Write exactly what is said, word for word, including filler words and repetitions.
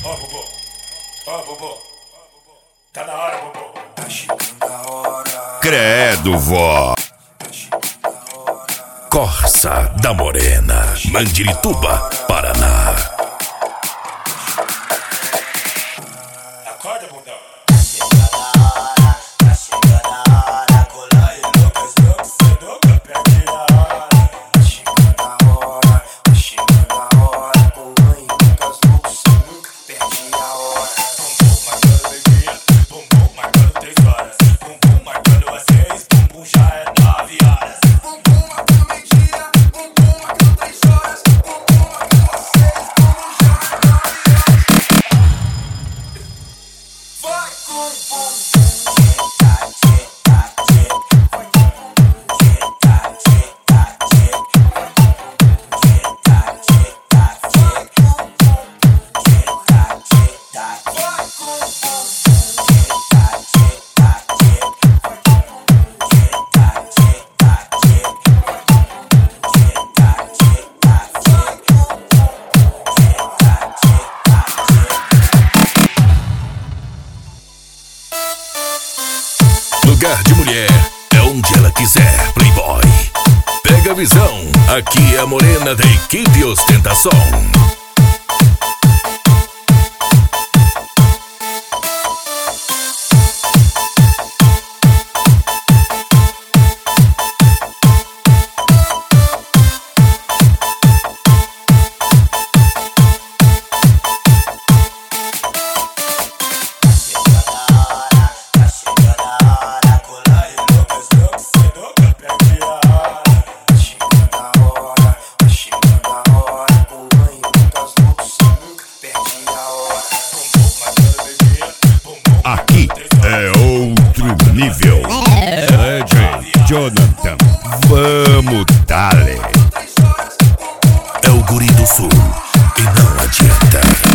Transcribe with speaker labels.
Speaker 1: Ó, Bobô, ó, Bobô, tá na hora, Bobô.
Speaker 2: Tá chegando a hora.
Speaker 3: Credo, vó.
Speaker 2: Tá chegando a hora.
Speaker 3: Corsa da Morena, Mandirituba, Paraná.
Speaker 1: Acorda, bundão.
Speaker 2: Tá chegando a hora. Tá chegando a hora. Cola e Lucas, Lucas, você nunca perde a hora. Tá chegando a hora. Tá chegando a hora. Cola e Lucas, Lucas, você nunca perde a hora.
Speaker 1: Bumbum marcando meio-dia, bumbum marcando três horas. Bumbum marcando às seis, bumbum já é nove horas.
Speaker 2: Bumbum marcando meio-dia. Bumbum marcando três horas. Bumbum marcando às seis, bumbum já é nove horas. Vai com bumbum. Tchê, tchê, tchê. Vai com bumbum. Tchê, tchê, tchê. Vai com bumbum. Tchê, tchê, tchê. Vai com bumbum. Tchê, tchê, tchê. Vai com bumbum. Tchê, tchê, tchê. Vai com bumbum. Tchê, tchê, tchê. Vai com bumbum. Tchê, tchê, tchê.
Speaker 3: Lugar de mulher é onde ela quiser, Playboy. Pega a visão, aqui é a Morena da equipe Ostentação.
Speaker 2: Tá chegando a hora, cola e Lucas, Lucas, você nunca perde a hora. Tá chegando a hora, tá chegando a hora, cola e Lucas, Lucas, você nunca perde a hora.
Speaker 1: Bumbum marcando meio-dia, bumbum
Speaker 3: Aqui é outro nível. É, J. Jonathan, vamos, Dale. É o guri do sul e não adianta.